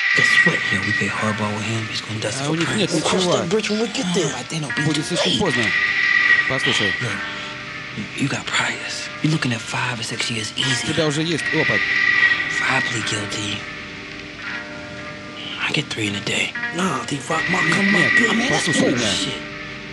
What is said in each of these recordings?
Guess what? Yeah, we play hardball with him. He's gonna dust А у них нет Cross ничего. that bridge when we get there. Then it'll be Будет too слишком late. поздно. Послушай, Look, you got priors. You're looking at 5 or 6 years у easy. тебя уже есть опыт. If I plead guilty, I get 3 in a day. Nah, D-Rock, Mark, come Нет, on. Man, that's послушай меня. bullshit.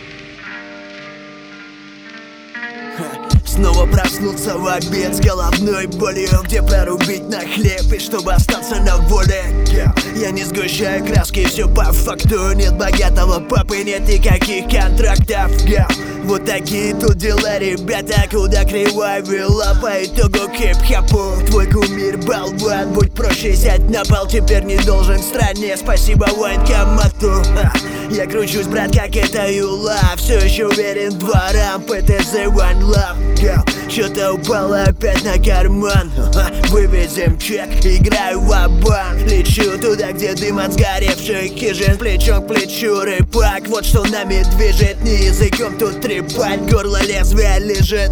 Снова проснуться в обед с головной болью, где прорубить на хлеб и чтобы остаться на воле. Я не сгущаю краски, все по факту. Нет богатого папы, нет никаких контрактов. Вот такие тут дела, ребята, куда кривая вела по итогу хип-хопу. Твой кумир болван, будь проще, сядь на пол, теперь не должен в стране. Спасибо военкомату. Я кручусь, брат, как это юла. Все еще уверен в дворам, ПТЗ One Love. Что-то упало опять на карман. Вывезем чек, играю в ва-банк. Лечу туда, где дым от сгоревших хижин. Плечом к плечу рыбак, вот что нами движет. Не языком тут трепать, горло лезвия лежит.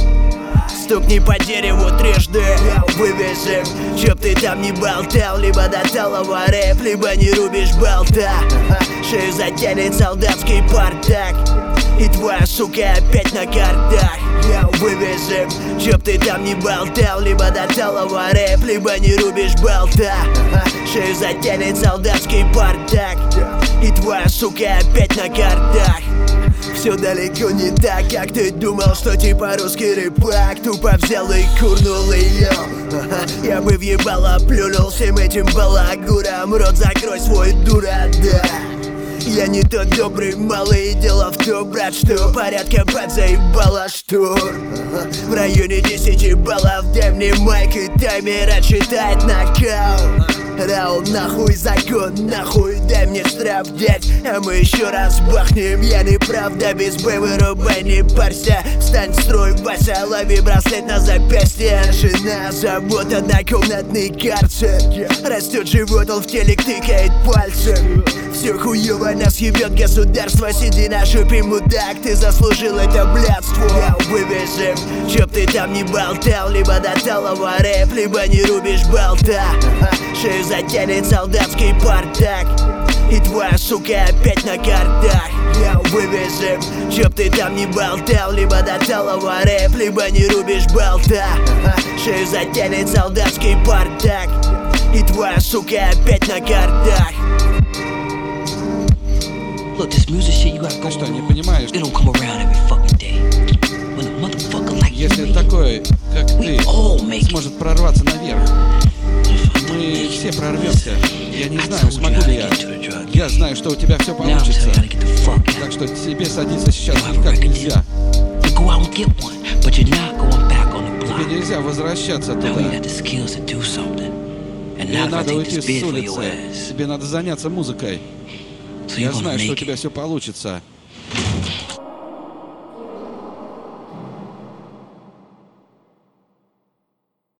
Стукни по дереву трижды, вывезем. Чтоб ты там не болтал, либо до талого рэп, либо не рубишь болта. Шею затянет солдатский бардак, и твоя сука опять на картах. Вывезем. Чтоб ты там не болтал, либо до талого рэп, либо не рубишь болта. Шею затянет солдатский бардак, и твоя сука опять на картах. Все далеко не так, как ты думал, что типа русский рэпак. Тупо взял и курнул ее. Я бы въебало плюнул всем этим балагурам. Рот закрой свой, дура, да. Я не тот добрый малый, дело в том, брат, что порядка подзаебало штур. В районе 10 баллов, дай мне майк и таймер отсчитает нокаут. Раунд нахуй, закон нахуй, дай мне штраф, дядь, а мы еще раз бахнем. Я не прав, да без Б вырубай, не парься. Встань в строй, Вася, лови браслет на запястье. Жена, забота на комнатной карте. Растет живот, он в телек тыкает пальцем. Все хуёво, нас ебет государство. Сиди на жопе, мудак, ты заслужил это блядство. Вывезем, чтоб ты там не болтал, либо до талого рэп, либо не рубишь болта. Шею затянет солдатский бардак, и твоя сука опять на картах. Вывезем, чтоб ты там не болтал, либо до талого рэп, либо не рубишь болта. Шею затянет солдатский бардак, и твоя сука опять на картах. Look, this music shit you got Ты going что, не on, понимаешь? it don't come around every fucking day. When a motherfucker like you Если make it, такой, как ты, all make it. сможет прорваться наверх, мы все прорвемся. Я не знаю, смогу ли я. Я знаю, что у тебя все Now I'm telling получится. you how to get the fuck out. Так что тебе садиться сейчас никак нельзя. You go out and get one, but you're not going back on the block. Тебе нельзя возвращаться Now we туда. got the skills to do something. And Тебе now if I надо take уйти this с bid for your улицы. ass, Тебе надо заняться музыкой. so you're Я gonna знаю, что у make тебя it. все получится.